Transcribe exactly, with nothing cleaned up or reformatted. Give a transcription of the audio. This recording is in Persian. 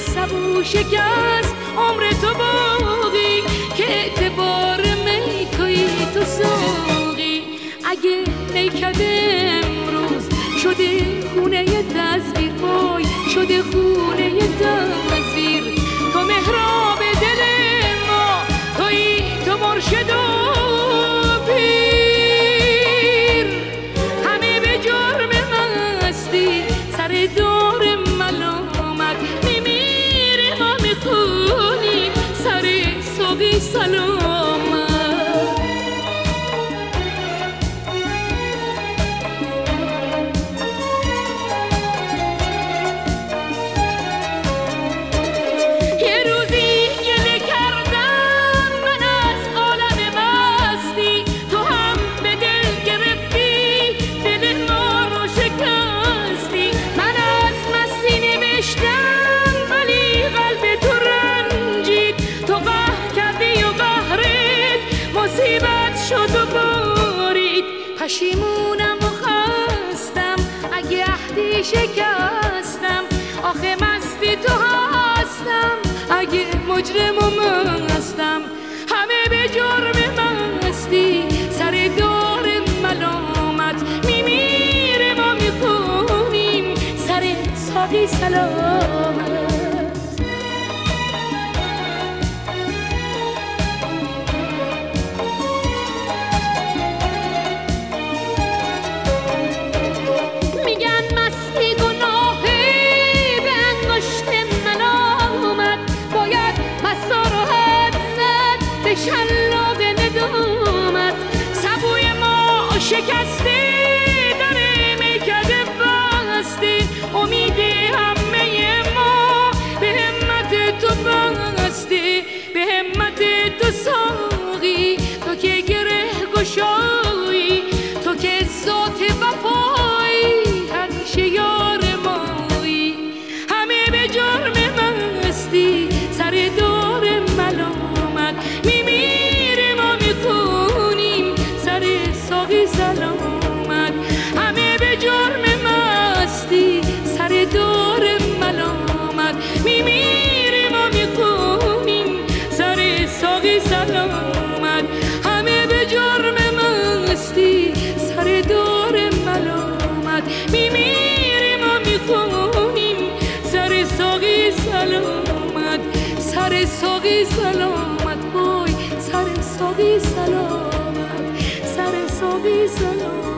سبو شکست عمر تو باقی که اعتبار می توی تو ساقی. اگه نیکده امروز شده خونه تصویر، وای شده خونه تصویر، تو محراب دل ما توی تو مرشد و پیر. همه به جرم مستی سر دار ملامت میمیره، ما میخونیم سر ساقی سلامت. پشیمونم و خستم اگه عهدی شکستم، آخه مستی تو هستم اگه مجرم و مستم. همه به جرم مستی سر دار ملامت میمیره، ما میخونیم سر ساقی سلامت. شلاق ندامت سبوی ما شکسته، داره میکده بسته، امید همه ما به همت تو بسته، به همت تو ساقی، تو که گره گشایی، تو که ذات وفایی، همیشه یار مایی. همه به جرم مستی سر دار ملامت میمیره، ما میخونیم سر ساقی سلامت. همه به جرم مستی سر دار ملامت میمیره، ما میخونیم سر ساقی سلامت. همه به جرم مستی سر دار ملامت میمیره، ما میخونیم سر ساقی سلامت. سر ساقی سلامت، وای سر ساقی سلامت، سر ساقی سلامت.